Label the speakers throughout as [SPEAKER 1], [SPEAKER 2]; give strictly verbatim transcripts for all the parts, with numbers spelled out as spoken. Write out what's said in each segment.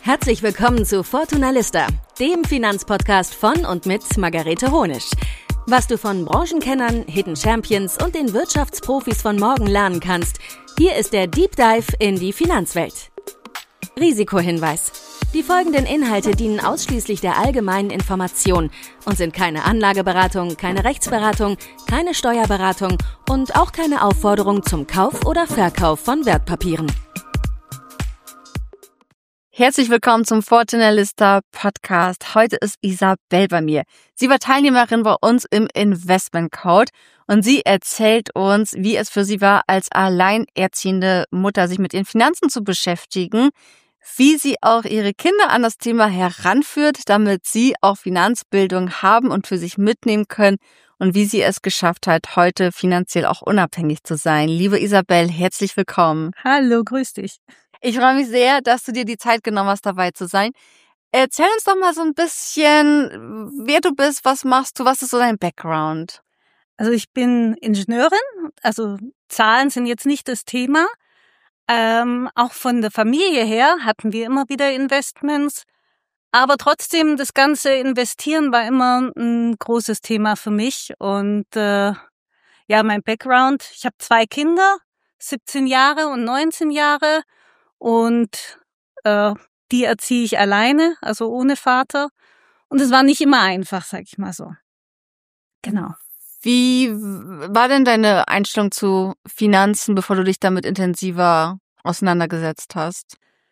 [SPEAKER 1] Herzlich willkommen zu Fortuna Lista, dem Finanzpodcast von und mit Margarete Honisch. Was du von Branchenkennern, Hidden Champions und den Wirtschaftsprofis von morgen lernen kannst, hier ist der Deep Dive in die Finanzwelt. Risikohinweis: Die folgenden Inhalte dienen ausschließlich der allgemeinen Information und sind keine Anlageberatung, keine Rechtsberatung, keine Steuerberatung und auch keine Aufforderung zum Kauf oder Verkauf von Wertpapieren.
[SPEAKER 2] Herzlich willkommen zum Fortuna Lista Podcast. Heute ist Isabel bei mir. Sie war Teilnehmerin bei uns im Investment Code und sie erzählt uns, wie es für sie war, als alleinerziehende Mutter sich mit ihren Finanzen zu beschäftigen, wie sie auch ihre Kinder an das Thema heranführt, damit sie auch Finanzbildung haben und für sich mitnehmen können und wie sie es geschafft hat, heute finanziell auch unabhängig zu sein. Liebe Isabel, herzlich willkommen.
[SPEAKER 3] Hallo, grüß dich.
[SPEAKER 2] Ich freue mich sehr, dass du dir die Zeit genommen hast, dabei zu sein. Erzähl uns doch mal so ein bisschen, wer du bist, was machst du, was ist so dein Background?
[SPEAKER 3] Also ich bin Ingenieurin, also Zahlen sind jetzt nicht das Thema. Ähm, auch von der Familie her hatten wir immer wieder Investments. Aber trotzdem, das ganze Investieren war immer ein großes Thema für mich. Und äh, ja, mein Background, ich habe zwei Kinder, siebzehn Jahre und neunzehn Jahre. Und äh, die erziehe ich alleine, also ohne Vater. Und es war nicht immer einfach, sag ich mal so. Genau.
[SPEAKER 2] Wie war denn deine Einstellung zu Finanzen, bevor du dich damit intensiver auseinandergesetzt hast?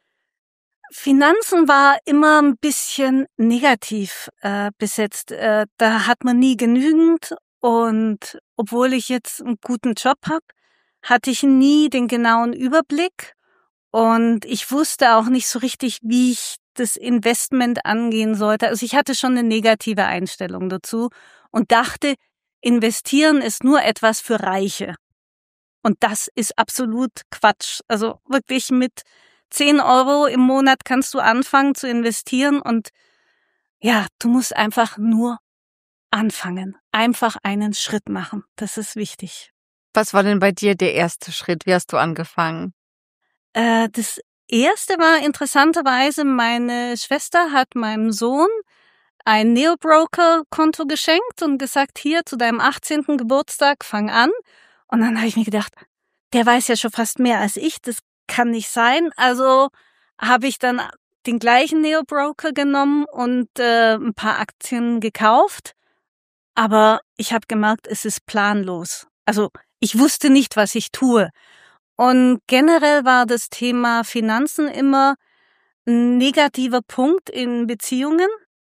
[SPEAKER 3] Finanzen war immer ein bisschen negativ äh, besetzt. Äh, da hat man nie genügend. Und obwohl ich jetzt einen guten Job habe, hatte ich nie den genauen Überblick. Und ich wusste auch nicht so richtig, wie ich das Investment angehen sollte. Also ich hatte schon eine negative Einstellung dazu und dachte, investieren ist nur etwas für Reiche. Und das ist absolut Quatsch. Also wirklich mit zehn Euro im Monat kannst du anfangen zu investieren und ja, du musst einfach nur anfangen. Einfach einen Schritt machen. Das ist wichtig.
[SPEAKER 2] Was war denn bei dir der erste Schritt? Wie hast du angefangen?
[SPEAKER 3] Das erste war interessanterweise, meine Schwester hat meinem Sohn ein Neo-Broker-Konto geschenkt und gesagt, hier zu deinem achtzehnten Geburtstag, fang an. Und dann habe ich mir gedacht, der weiß ja schon fast mehr als ich, das kann nicht sein. Also habe ich dann den gleichen Neo-Broker genommen und äh, ein paar Aktien gekauft. Aber ich habe gemerkt, es ist planlos. Also ich wusste nicht, was ich tue. Und generell war das Thema Finanzen immer ein negativer Punkt in Beziehungen.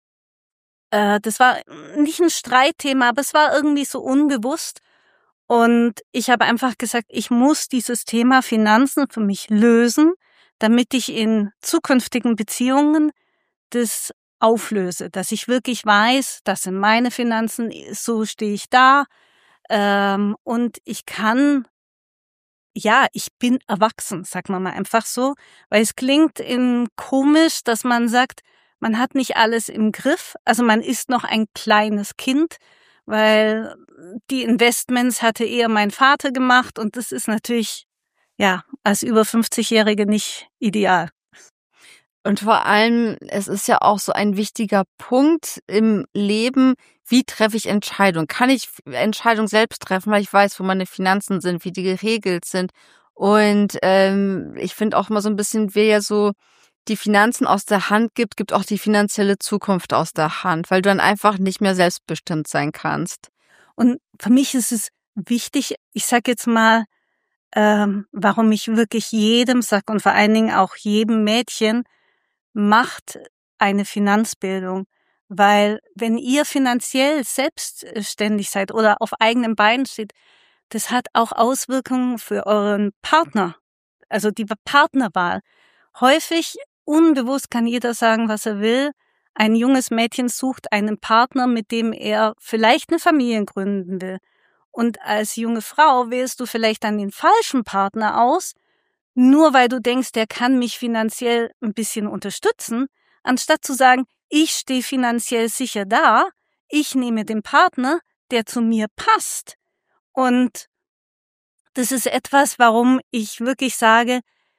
[SPEAKER 3] Äh, das war nicht ein Streitthema, aber es war irgendwie so unbewusst. Und ich habe einfach gesagt, ich muss dieses Thema Finanzen für mich lösen, damit ich in zukünftigen Beziehungen das auflöse, dass ich wirklich weiß, das sind meine Finanzen, so stehe ich da. Ähm, und ich kann Ja, ich bin erwachsen, sagen wir mal einfach so, weil es klingt in komisch, dass man sagt, man hat nicht alles im Griff, also man ist noch ein kleines Kind, weil die Investments hatte eher mein Vater gemacht und das ist natürlich, ja, als über fünfzigjährige nicht ideal.
[SPEAKER 2] Und vor allem, es ist ja auch so ein wichtiger Punkt im Leben, wie treffe ich Entscheidungen? Kann ich Entscheidungen selbst treffen, weil ich weiß, wo meine Finanzen sind, wie die geregelt sind? Und ähm, ich finde auch mal so ein bisschen, wer ja so die Finanzen aus der Hand gibt, gibt auch die finanzielle Zukunft aus der Hand, weil du dann einfach nicht mehr selbstbestimmt sein kannst.
[SPEAKER 3] Und für mich ist es wichtig, ich sage jetzt mal, ähm, warum ich wirklich jedem sage und vor allen Dingen auch jedem Mädchen, macht eine Finanzbildung, weil wenn ihr finanziell selbstständig seid oder auf eigenen Beinen steht, das hat auch Auswirkungen für euren Partner, also die Partnerwahl. Häufig, unbewusst kann jeder sagen, was er will. Ein junges Mädchen sucht einen Partner, mit dem er vielleicht eine Familie gründen will. Und als junge Frau wählst du vielleicht dann den falschen Partner aus, nur weil du denkst, der kann mich finanziell ein bisschen unterstützen, anstatt zu sagen, ich stehe finanziell sicher da, ich nehme den Partner, der zu mir passt. Und das ist etwas, warum ich wirklich sage,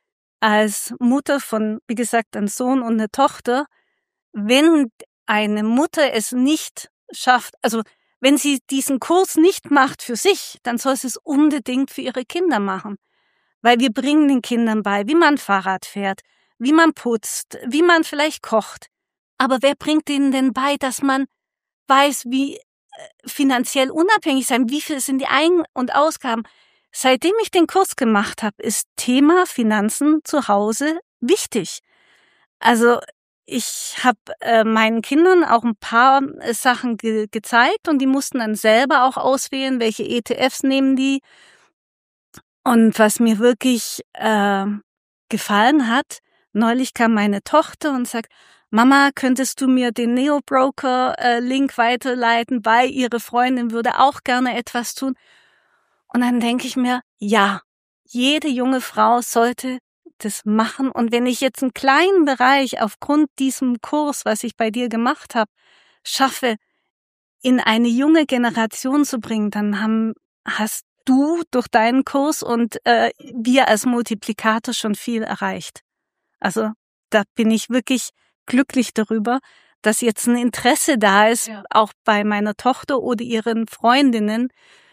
[SPEAKER 3] als Mutter von, wie gesagt, einem Sohn und einer Tochter, wenn eine Mutter es nicht schafft, also wenn sie diesen Kurs nicht macht für sich, dann soll sie es unbedingt für ihre Kinder machen. Weil wir bringen den Kindern bei, wie man Fahrrad fährt, wie man putzt, wie man vielleicht kocht. Aber wer bringt ihnen denn bei, dass man weiß, wie finanziell unabhängig sein, wie viel sind die Ein- und Ausgaben? Seitdem ich den Kurs gemacht habe, ist Thema Finanzen zu Hause wichtig. Also ich habe äh, meinen Kindern auch ein paar äh, Sachen ge- gezeigt und die mussten dann selber auch auswählen, welche E T Fs nehmen die. Und was mir wirklich äh, gefallen hat, neulich kam meine Tochter und sagt, Mama, könntest du mir den Neo-Broker-Link weiterleiten, weil ihre Freundin würde auch gerne etwas tun. Und dann denke ich mir, ja, jede junge Frau sollte das machen. Und wenn ich jetzt einen kleinen Bereich aufgrund diesem Kurs, was ich bei dir gemacht habe, schaffe, in eine junge Generation zu bringen, dann haben, hast du durch deinen Kurs und äh, wir als Multiplikator schon viel erreicht. Also da bin ich wirklich glücklich darüber, dass jetzt ein Interesse da ist, ja, auch bei meiner Tochter oder ihren Freundinnen,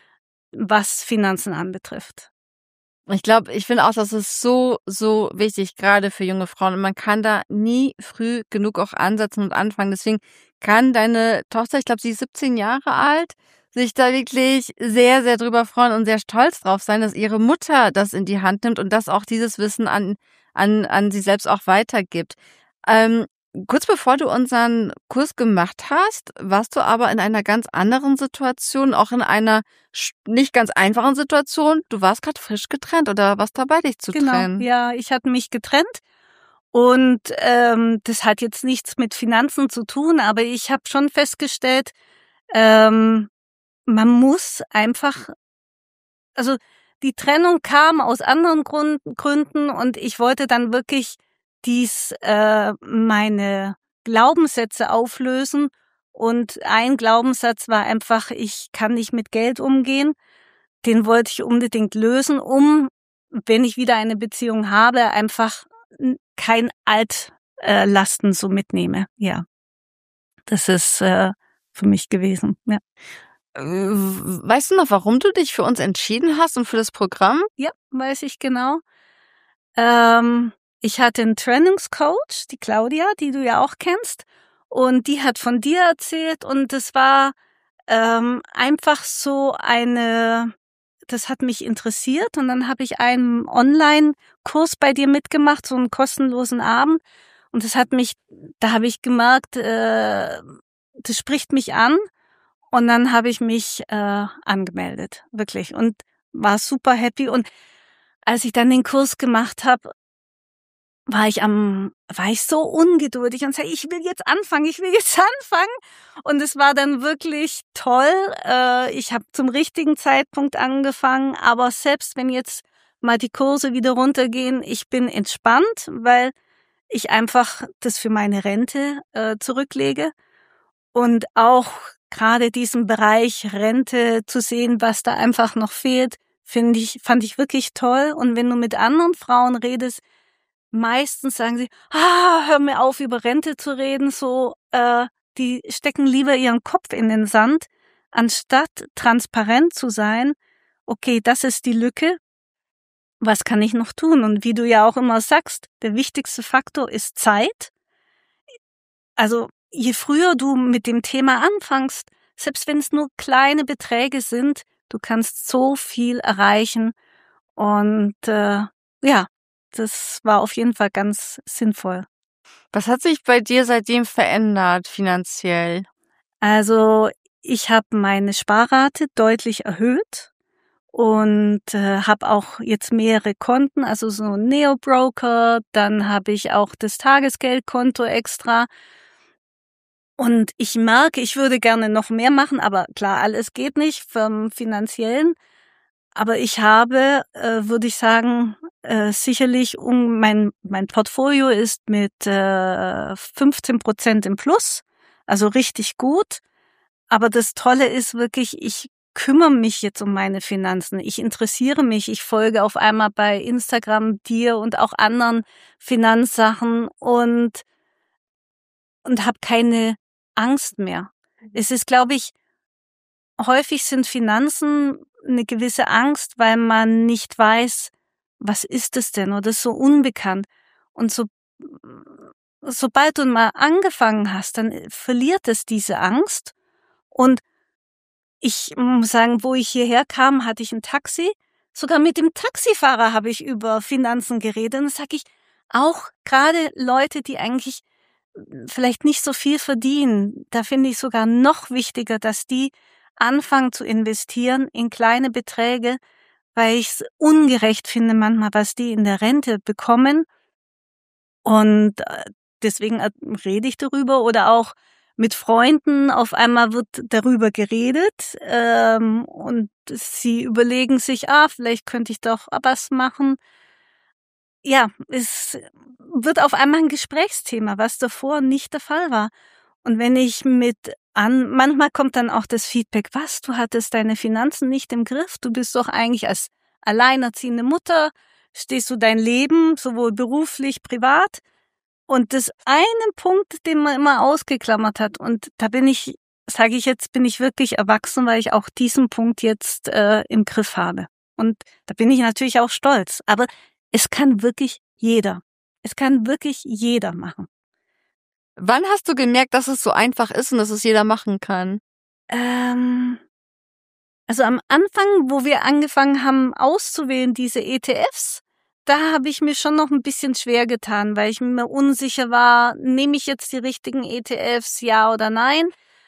[SPEAKER 3] was Finanzen anbetrifft.
[SPEAKER 2] Ich glaube, ich finde auch, das ist so, so wichtig, gerade für junge Frauen. Und man kann da nie früh genug auch ansetzen und anfangen. Deswegen kann deine Tochter, ich glaube, sie ist siebzehn Jahre alt, sich da wirklich sehr, sehr drüber freuen und sehr stolz drauf sein, dass ihre Mutter das in die Hand nimmt und dass auch dieses Wissen an, an, an sie selbst auch weitergibt. Ähm, Kurz bevor du unseren Kurs gemacht hast, warst du aber in einer ganz anderen Situation, auch in einer nicht ganz einfachen Situation. Du warst gerade frisch getrennt oder was dabei, dich zu
[SPEAKER 3] genau,
[SPEAKER 2] trennen?
[SPEAKER 3] Ja, ich hatte mich getrennt und ähm, das hat jetzt nichts mit Finanzen zu tun, aber ich habe schon festgestellt, ähm, man muss einfach, also die Trennung kam aus anderen Grund, Gründen und ich wollte dann wirklich dies äh, meine Glaubenssätze auflösen und ein Glaubenssatz war einfach, ich kann nicht mit Geld umgehen. Den wollte ich unbedingt lösen, um, wenn ich wieder eine Beziehung habe, einfach kein Altlasten so mitnehme. Ja, das ist äh, für mich gewesen. Ja.
[SPEAKER 2] Weißt du noch, warum du dich für uns entschieden hast und für das Programm?
[SPEAKER 3] Ja, weiß ich genau. Ähm, ich hatte einen Trainingscoach, die Claudia, die du ja auch kennst, und die hat von dir erzählt und das war ähm, einfach so eine, das hat mich interessiert und dann habe ich einen Online-Kurs bei dir mitgemacht, so einen kostenlosen Abend und das hat mich, da habe ich gemerkt, äh, das spricht mich an und dann habe ich mich äh, angemeldet, wirklich, und war super happy und als ich dann den Kurs gemacht habe, war ich am, war ich so ungeduldig und sagte, ich will jetzt anfangen, ich will jetzt anfangen. Und es war dann wirklich toll. Ich habe zum richtigen Zeitpunkt angefangen, aber selbst wenn jetzt mal die Kurse wieder runtergehen, ich bin entspannt, weil ich einfach das für meine Rente zurücklege. Und auch gerade diesen Bereich Rente zu sehen, was da einfach noch fehlt, finde ich, fand ich wirklich toll. Und wenn du mit anderen Frauen redest, meistens sagen sie, ah, hör mir auf, über Rente zu reden, so, äh, die stecken lieber ihren Kopf in den Sand, anstatt transparent zu sein, okay, das ist die Lücke, was kann ich noch tun? Und wie du ja auch immer sagst, der wichtigste Faktor ist Zeit. Also, je früher du mit dem Thema anfängst, selbst wenn es nur kleine Beträge sind, du kannst so viel erreichen und, äh, ja, das war auf jeden Fall ganz sinnvoll.
[SPEAKER 2] Was hat sich bei dir seitdem verändert finanziell?
[SPEAKER 3] Also ich habe meine Sparrate deutlich erhöht und äh, habe auch jetzt mehrere Konten, also so ein Neo-Broker, dann habe ich auch das Tagesgeldkonto extra. Und ich merke, ich würde gerne noch mehr machen, aber klar, alles geht nicht vom Finanziellen. Aber ich habe, äh, würde ich sagen, äh, sicherlich um mein mein Portfolio ist mit äh, fünfzehn Prozent im Plus, also richtig gut. Aber das Tolle ist wirklich, ich kümmere mich jetzt um meine Finanzen. Ich interessiere mich. Ich folge auf einmal bei Instagram dir und auch anderen Finanzsachen und, und habe keine Angst mehr. Es ist, glaube ich, häufig sind Finanzen eine gewisse Angst, weil man nicht weiß, was ist es denn oder ist so unbekannt. Und so, sobald du mal angefangen hast, dann verliert es diese Angst. Und ich muss sagen, wo ich hierher kam, hatte ich ein Taxi. Sogar mit dem Taxifahrer habe ich über Finanzen geredet. Und das sage ich auch, gerade Leute, die eigentlich vielleicht nicht so viel verdienen, da finde ich sogar noch wichtiger, dass die anfangen zu investieren in kleine Beträge, weil ich es ungerecht finde manchmal, was die in der Rente bekommen. Und deswegen rede ich darüber oder auch mit Freunden. Auf einmal wird darüber geredet ähm, und sie überlegen sich, ah, vielleicht könnte ich doch was machen. Ja, es wird auf einmal ein Gesprächsthema, was davor nicht der Fall war. Und wenn ich mit an, manchmal kommt dann auch das Feedback, was, du hattest deine Finanzen nicht im Griff, du bist doch eigentlich als alleinerziehende Mutter, stehst du dein Leben, sowohl beruflich, privat. Und das eine Punkt, den man immer ausgeklammert hat, und da bin ich, sage ich jetzt, bin ich wirklich erwachsen, weil ich auch diesen Punkt jetzt äh, im Griff habe. Und da bin ich natürlich auch stolz. Aber es kann wirklich jeder. Es kann wirklich jeder machen.
[SPEAKER 2] Wann hast du gemerkt, dass es so einfach ist und dass es jeder machen kann?
[SPEAKER 3] Ähm, also am Anfang, wo wir angefangen haben auszuwählen, diese E T Fs, da habe ich mir schon noch ein bisschen schwer getan, weil ich mir unsicher war, nehme ich jetzt die richtigen E T Fs, ja oder nein?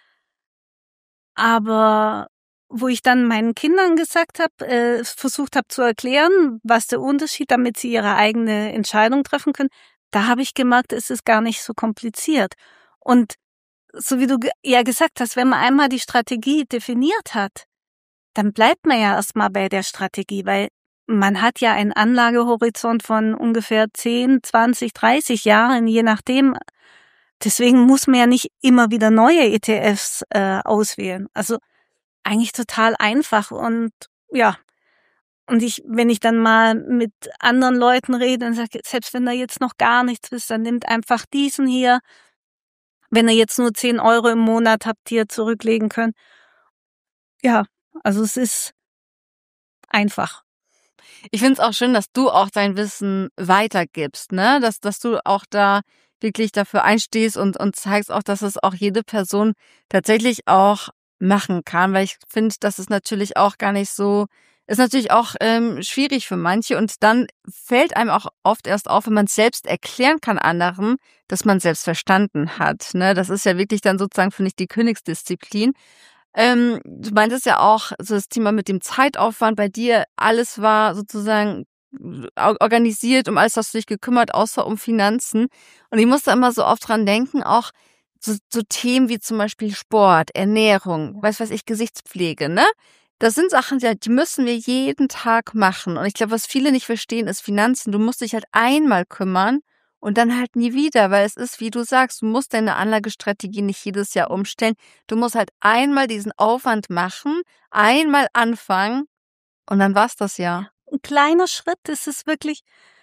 [SPEAKER 3] Aber wo ich dann meinen Kindern gesagt habe, äh, versucht habe zu erklären, was der Unterschied, damit sie ihre eigene Entscheidung treffen können, da habe ich gemerkt, es ist gar nicht so kompliziert. Und so wie du ja gesagt hast, wenn man einmal die Strategie definiert hat, dann bleibt man ja erstmal bei der Strategie, weil man hat ja einen Anlagehorizont von ungefähr zehn, zwanzig, dreißig Jahren, je nachdem. Deswegen muss man ja nicht immer wieder neue E T Fs äh, auswählen. Also eigentlich total einfach. Und ja, und ich, wenn ich dann mal mit anderen Leuten rede und sage, selbst wenn da jetzt noch gar nichts ist, dann nimmt einfach diesen hier. Wenn ihr jetzt nur zehn Euro im Monat habt, die ihr zurücklegen könnt. Ja, also es ist einfach.
[SPEAKER 2] Ich finde es auch schön, dass du auch dein Wissen weitergibst, ne? Dass, dass du auch da wirklich dafür einstehst und, und zeigst auch, dass es auch jede Person tatsächlich auch machen kann, weil ich finde, das ist natürlich auch gar nicht so, ist natürlich auch ähm, schwierig für manche und dann fällt einem auch oft erst auf, wenn man es selbst erklären kann anderen, dass man es selbst verstanden hat, ne? Das ist ja wirklich dann sozusagen, finde ich, die Königsdisziplin. Ähm, du meintest ja auch, so das Thema mit dem Zeitaufwand bei dir, alles war sozusagen organisiert, um alles hast du dich gekümmert, außer um Finanzen. Und ich musste immer so oft dran denken, auch so, so Themen wie zum Beispiel Sport, Ernährung, weiß was ich, Gesichtspflege, ne? Das sind Sachen, die, die müssen wir jeden Tag machen. Und ich glaube, was viele nicht verstehen, ist Finanzen. Du musst dich halt einmal kümmern und dann halt nie wieder, weil es ist, wie du sagst, du musst deine Anlagestrategie nicht jedes Jahr umstellen. Du musst halt einmal diesen Aufwand machen, einmal anfangen und dann war's das ja.
[SPEAKER 3] Ein kleiner Schritt, es ist wirklich,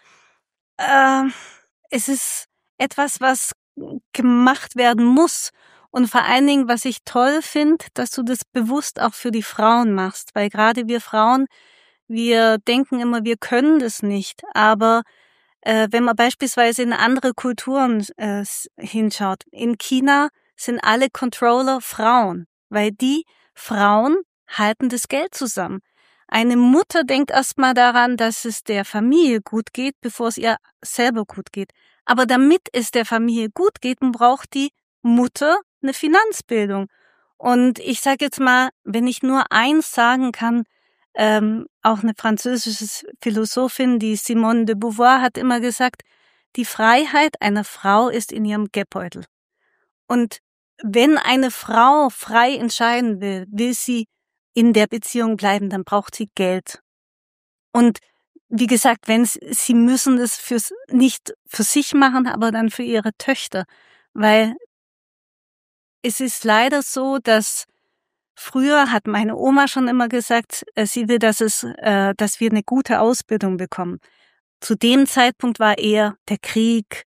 [SPEAKER 3] äh, es ist etwas, was gemacht werden muss. Und vor allen Dingen, was ich toll finde, dass du das bewusst auch für die Frauen machst, weil gerade wir Frauen, wir denken immer, wir können das nicht. Aber äh, wenn man beispielsweise in andere Kulturen äh, hinschaut, in China sind alle Controller Frauen, weil die Frauen halten das Geld zusammen. Eine Mutter denkt erstmal daran, dass es der Familie gut geht, bevor es ihr selber gut geht. Aber damit es der Familie gut geht, braucht die Mutter eine Finanzbildung. Und ich sage jetzt mal, wenn ich nur eins sagen kann, ähm, auch eine französische Philosophin, die Simone de Beauvoir, hat immer gesagt, die Freiheit einer Frau ist in ihrem Geldbeutel. Und wenn eine Frau frei entscheiden will, will sie in der Beziehung bleiben, dann braucht sie Geld. Und wie gesagt, wenn sie, sie müssen das fürs, nicht für sich machen, aber dann für ihre Töchter, weil es ist leider so, dass früher hat meine Oma schon immer gesagt, äh, sie will, dass es, äh, dass wir eine gute Ausbildung bekommen. Zu dem Zeitpunkt war eher der Krieg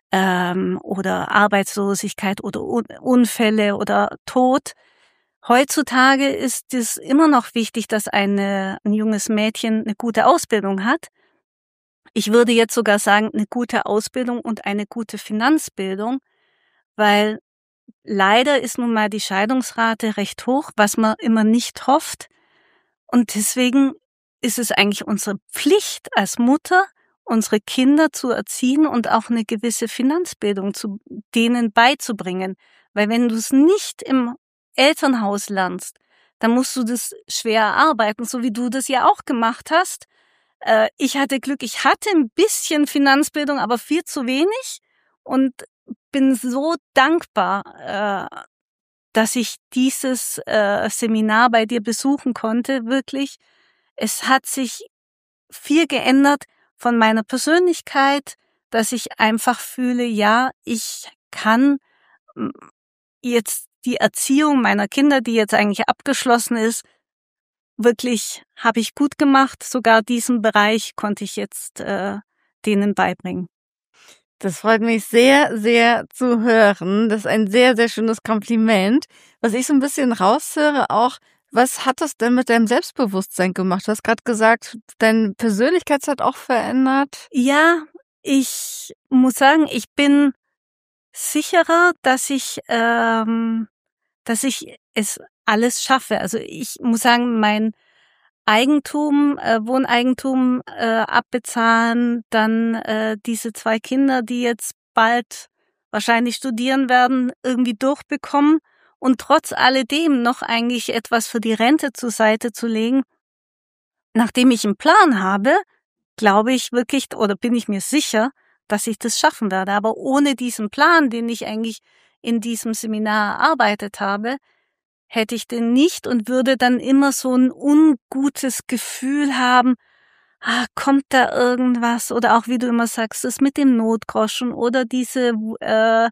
[SPEAKER 3] ähm, oder Arbeitslosigkeit oder Un- Unfälle oder Tod. Heutzutage ist es immer noch wichtig, dass eine, ein junges Mädchen eine gute Ausbildung hat. Ich würde jetzt sogar sagen, eine gute Ausbildung und eine gute Finanzbildung, weil leider ist nun mal die Scheidungsrate recht hoch, was man immer nicht hofft. Und deswegen ist es eigentlich unsere Pflicht als Mutter, unsere Kinder zu erziehen und auch eine gewisse Finanzbildung zu denen beizubringen. Weil wenn du es nicht im Elternhaus lernst, dann musst du das schwer erarbeiten, so wie du das ja auch gemacht hast. Äh, ich hatte Glück, ich hatte ein bisschen Finanzbildung, aber viel zu wenig und bin so dankbar, äh, dass ich dieses äh, Seminar bei dir besuchen konnte, wirklich. Es hat sich viel geändert von meiner Persönlichkeit, dass ich einfach fühle, ja, ich kann mm, jetzt die Erziehung meiner Kinder, die jetzt eigentlich abgeschlossen ist, wirklich habe ich gut gemacht. Sogar diesen Bereich konnte ich jetzt äh, denen beibringen.
[SPEAKER 2] Das freut mich sehr, sehr zu hören. Das ist ein sehr, sehr schönes Kompliment. Was ich so ein bisschen raushöre auch, was hat das denn mit deinem Selbstbewusstsein gemacht? Du hast gerade gesagt, deine Persönlichkeit hat auch verändert.
[SPEAKER 3] Ja, ich muss sagen, ich bin sicherer, dass ich, ähm, dass ich es alles schaffe. Also ich muss sagen, mein Eigentum, äh, Wohneigentum äh, abbezahlen, dann äh, diese zwei Kinder, die jetzt bald wahrscheinlich studieren werden, irgendwie durchbekommen und trotz alledem noch eigentlich etwas für die Rente zur Seite zu legen. Nachdem ich einen Plan habe, glaube ich wirklich oder bin ich mir sicher, dass ich das schaffen werde. Aber ohne diesen Plan, den ich eigentlich in diesem Seminar erarbeitet habe, hätte ich den nicht und würde dann immer so ein ungutes Gefühl haben, ah, kommt da irgendwas? Oder auch, wie du immer sagst, das mit dem Notgroschen oder diese äh,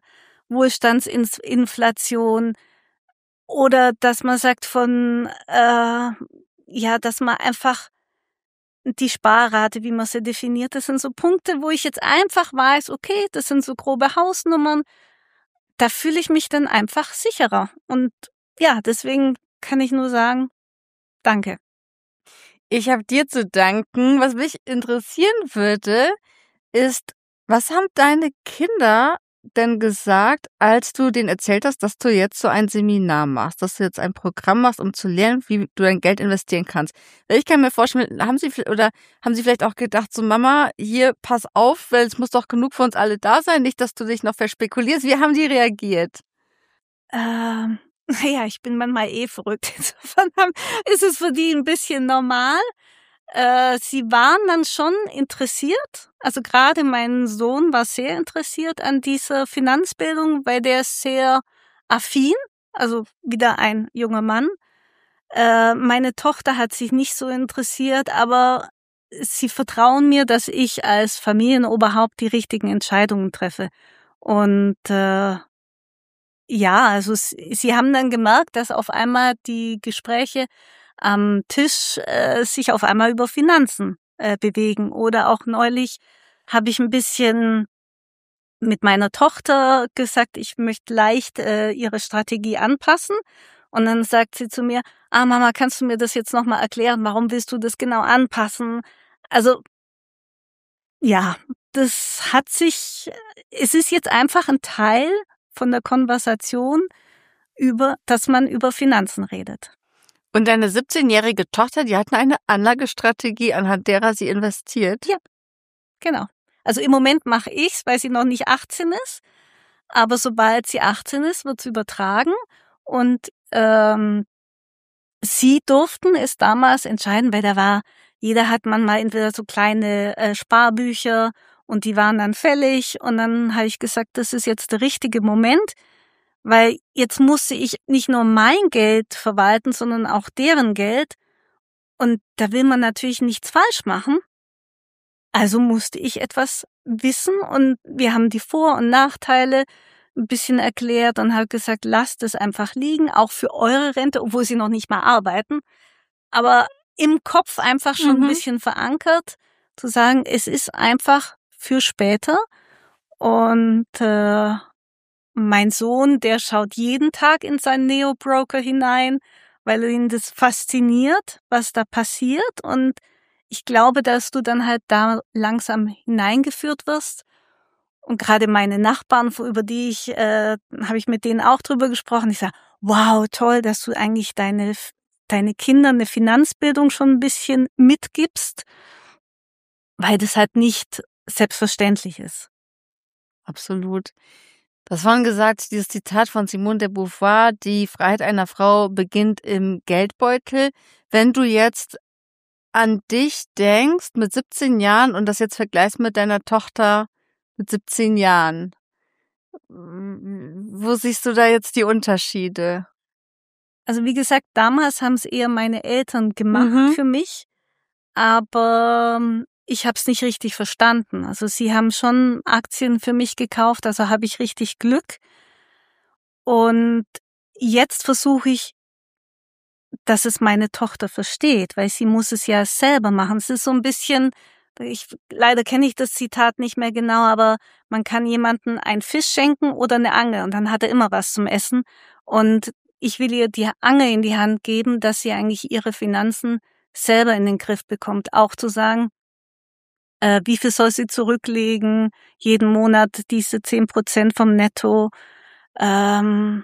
[SPEAKER 3] Wohlstandsinflation oder dass man sagt von, äh, ja, dass man einfach die Sparrate, wie man sie definiert, das sind so Punkte, wo ich jetzt einfach weiß, okay, das sind so grobe Hausnummern, da fühle ich mich dann einfach sicherer. Und ja, deswegen kann ich nur sagen, danke.
[SPEAKER 2] Ich habe dir zu danken. Was mich interessieren würde, ist, was haben deine Kinder denn gesagt, als du denen erzählt hast, dass du jetzt so ein Seminar machst, dass du jetzt ein Programm machst, um zu lernen, wie du dein Geld investieren kannst? Weil ich kann mir vorstellen, haben sie oder haben sie vielleicht auch gedacht, so Mama, hier pass auf, weil es muss doch genug für uns alle da sein, nicht, dass du dich noch verspekulierst. Wie haben die reagiert?
[SPEAKER 3] Ähm, naja, ich bin manchmal eh verrückt. Insofern ist es für die ein bisschen normal. Äh, sie waren dann schon interessiert. Also gerade mein Sohn war sehr interessiert an dieser Finanzbildung, weil der ist sehr affin, also wieder ein junger Mann. Äh, meine Tochter hat sich nicht so interessiert, aber sie vertrauen mir, dass ich als Familienoberhaupt die richtigen Entscheidungen treffe. Und äh, ja, also sie haben dann gemerkt, dass auf einmal die Gespräche am Tisch äh, sich auf einmal über Finanzen äh, bewegen. Oder auch neulich habe ich ein bisschen mit meiner Tochter gesagt, ich möchte leicht äh, ihre Strategie anpassen. Und dann sagt sie zu mir, ah Mama, kannst du mir das jetzt nochmal erklären? Warum willst du das genau anpassen? Also ja, das hat sich, es ist jetzt einfach ein Teil von der Konversation, über, dass man über Finanzen redet.
[SPEAKER 2] Und deine siebzehnjährige Tochter, die hat eine Anlagestrategie, anhand derer sie investiert?
[SPEAKER 3] Ja, genau. Also im Moment mache ich's, weil sie noch nicht achtzehn ist. Aber sobald sie achtzehn ist, wird's übertragen. Und ähm, sie durften es damals entscheiden, weil da war, jeder hat manchmal entweder so kleine äh, Sparbücher und die waren dann fällig. Und dann habe ich gesagt, das ist jetzt der richtige Moment, weil jetzt musste ich nicht nur mein Geld verwalten, sondern auch deren Geld. Und da will man natürlich nichts falsch machen. Also musste ich etwas wissen und wir haben die Vor- und Nachteile ein bisschen erklärt und habe gesagt, lasst es einfach liegen, auch für eure Rente, obwohl sie noch nicht mal arbeiten. Aber im Kopf einfach schon
[SPEAKER 2] Mhm.
[SPEAKER 3] ein bisschen verankert, zu sagen, es ist einfach für später. Und äh, mein Sohn, der schaut jeden Tag in seinen Neo-Broker hinein, weil ihn das fasziniert, was da passiert. Und ich glaube, dass du dann halt da langsam hineingeführt wirst. Und gerade meine Nachbarn, über die ich, äh, habe ich mit denen auch drüber gesprochen. Ich sage, wow, toll, dass du eigentlich deine, deine Kinder eine Finanzbildung schon ein bisschen mitgibst, weil das halt nicht selbstverständlich ist.
[SPEAKER 2] Absolut. Das vorhin gesagt, dieses Zitat von Simone de Beauvoir, die Freiheit einer Frau beginnt im Geldbeutel. Wenn du jetzt an dich denkst mit siebzehn Jahren und das jetzt vergleichst mit deiner Tochter mit siebzehn Jahren, wo siehst du da jetzt die Unterschiede?
[SPEAKER 3] Also wie gesagt, damals haben es eher meine Eltern gemacht
[SPEAKER 2] Mhm.
[SPEAKER 3] für mich, aber ich habe es nicht richtig verstanden. Also sie haben schon Aktien für mich gekauft, also habe ich richtig Glück. Und jetzt versuche ich, dass es meine Tochter versteht, weil sie muss es ja selber machen. Es ist so ein bisschen, ich, leider kenne ich das Zitat nicht mehr genau, aber man kann jemanden einen Fisch schenken oder eine Angel und dann hat er immer was zum Essen. Und ich will ihr die Angel in die Hand geben, dass sie eigentlich ihre Finanzen selber in den Griff bekommt. Auch zu sagen, äh, wie viel soll sie zurücklegen, jeden Monat diese zehn Prozent vom Netto. Ähm,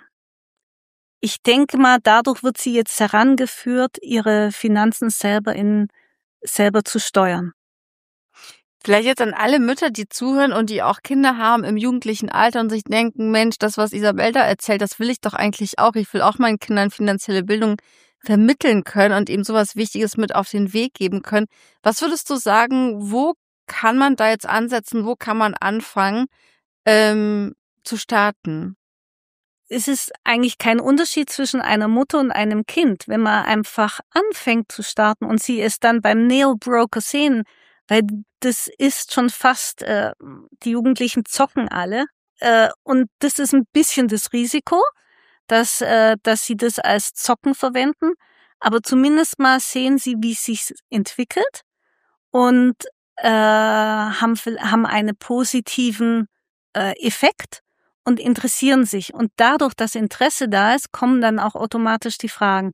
[SPEAKER 3] ich denke mal, dadurch wird sie jetzt herangeführt, ihre Finanzen selber in selber zu steuern.
[SPEAKER 2] Vielleicht jetzt an alle Mütter, die zuhören und die auch Kinder haben im jugendlichen Alter und sich denken, Mensch, das, was Isabel da erzählt, das will ich doch eigentlich auch. Ich will auch meinen Kindern finanzielle Bildung vermitteln können und eben sowas Wichtiges mit auf den Weg geben können. Was würdest du sagen, wo kann man da jetzt ansetzen, wo kann man anfangen ähm, zu starten?
[SPEAKER 3] Es ist eigentlich kein Unterschied zwischen einer Mutter und einem Kind, wenn man einfach anfängt zu starten und sie es dann beim Neo-Broker sehen, weil das ist schon fast, äh, die Jugendlichen zocken alle äh, und das ist ein bisschen das Risiko, dass, äh, dass sie das als Zocken verwenden, aber zumindest mal sehen sie, wie es sich entwickelt und äh, haben, haben einen positiven äh, Effekt und interessieren sich. Und dadurch, dass Interesse da ist, kommen dann auch automatisch die Fragen.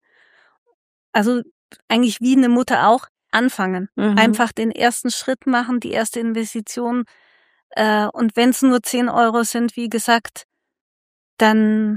[SPEAKER 3] Also eigentlich wie eine Mutter auch anfangen.
[SPEAKER 2] Mhm.
[SPEAKER 3] Einfach den ersten Schritt machen, die erste Investition. Äh, und wenn es nur zehn Euro sind, wie gesagt, dann,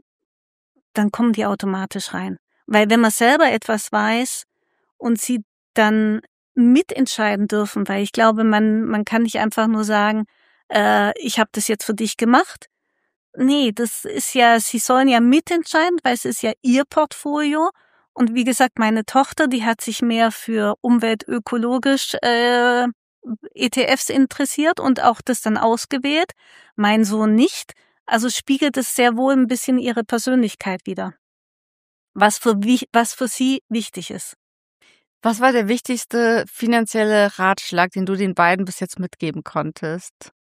[SPEAKER 3] dann kommen die automatisch rein. Weil wenn man selber etwas weiß und sie dann mitentscheiden dürfen, weil ich glaube, man, man kann nicht einfach nur sagen, äh, ich habe das jetzt für dich gemacht. Nee, das ist ja, sie sollen ja mitentscheiden, weil es ist ja ihr Portfolio. Und wie gesagt, meine Tochter, die hat sich mehr für umweltökologisch äh, E T Fs interessiert und auch das dann ausgewählt. Mein Sohn nicht. Also spiegelt es sehr wohl ein bisschen ihre Persönlichkeit wider. Was für, was für sie wichtig ist.
[SPEAKER 2] Was war der wichtigste finanzielle Ratschlag, den du den beiden bis jetzt mitgeben konntest?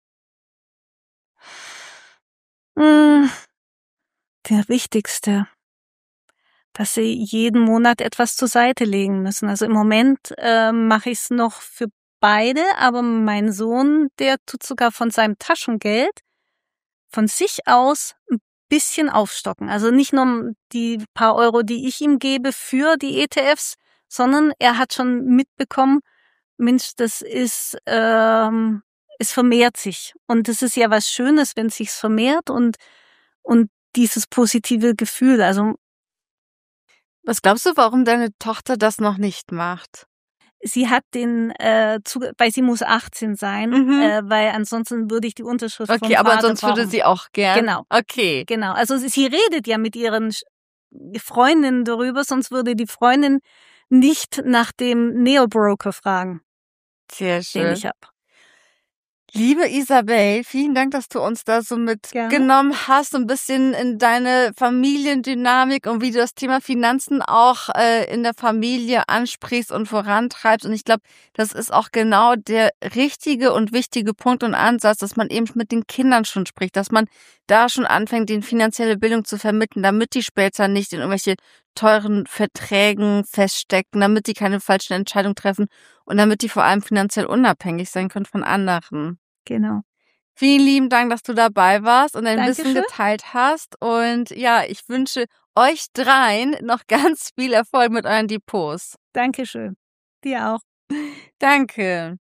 [SPEAKER 3] Der wichtigste, dass sie jeden Monat etwas zur Seite legen müssen. Also im Moment äh, mache ich es noch für beide, aber mein Sohn, der tut sogar von seinem Taschengeld von sich aus ein bisschen aufstocken. Also nicht nur die paar Euro, die ich ihm gebe für die E T Fs, sondern er hat schon mitbekommen, Mensch, das ist, ähm, es vermehrt sich. Und das ist ja was Schönes, wenn es sich vermehrt und, und dieses positive Gefühl. Also
[SPEAKER 2] Was glaubst du, warum deine Tochter das noch nicht macht?
[SPEAKER 3] sie hat den, äh, zu, weil sie muss achtzehn sein,
[SPEAKER 2] Mhm.
[SPEAKER 3] äh, weil ansonsten würde ich die Unterschrift vom
[SPEAKER 2] Okay, aber
[SPEAKER 3] Vater
[SPEAKER 2] sonst
[SPEAKER 3] brauchen.
[SPEAKER 2] würde sie auch gern.
[SPEAKER 3] Genau.
[SPEAKER 2] Okay.
[SPEAKER 3] Genau. Also sie, sie redet ja mit ihren Freundinnen darüber, sonst würde die Freundin nicht nach dem Neo-Broker fragen,
[SPEAKER 2] Sehr
[SPEAKER 3] den
[SPEAKER 2] schön.
[SPEAKER 3] ich habe.
[SPEAKER 2] Liebe Isabel, vielen Dank, dass du uns da so mitgenommen hast, so ein bisschen in deine Familiendynamik und wie du das Thema Finanzen auch äh, in der Familie ansprichst und vorantreibst. Und ich glaube, das ist auch genau der richtige und wichtige Punkt und Ansatz, dass man eben mit den Kindern schon spricht, dass man da schon anfängt, denen finanzielle Bildung zu vermitteln, damit die später nicht in irgendwelche teuren Verträgen feststecken, damit die keine falschen Entscheidungen treffen und damit die vor allem finanziell unabhängig sein können von anderen.
[SPEAKER 3] Genau.
[SPEAKER 2] Vielen lieben Dank, dass du dabei warst und dein
[SPEAKER 3] Dankeschön.
[SPEAKER 2] Wissen geteilt hast. Und ja, ich wünsche euch dreien noch ganz viel Erfolg mit euren Depots.
[SPEAKER 3] Dankeschön. Dir auch.
[SPEAKER 2] Danke.